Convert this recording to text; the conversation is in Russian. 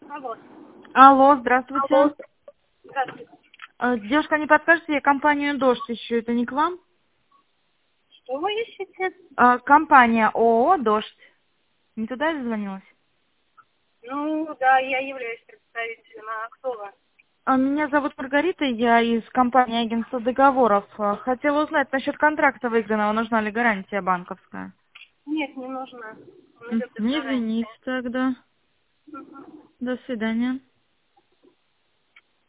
Алло. Алло, здравствуйте. Алло. Здравствуйте. Девушка, не подскажете, я компанию «Дождь» ищу, это не к вам? Что вы ищете? Компания ООО «Дождь». Не туда я звонилась? Ну, да, я являюсь представителем. А кто вы? Меня зовут Маргарита, я из компании агентства договоров. Хотела узнать насчет контракта выигранного, нужна ли гарантия банковская. Нет, не нужно. Он идет без гарантии. Извините тогда. Мгм. До свидания.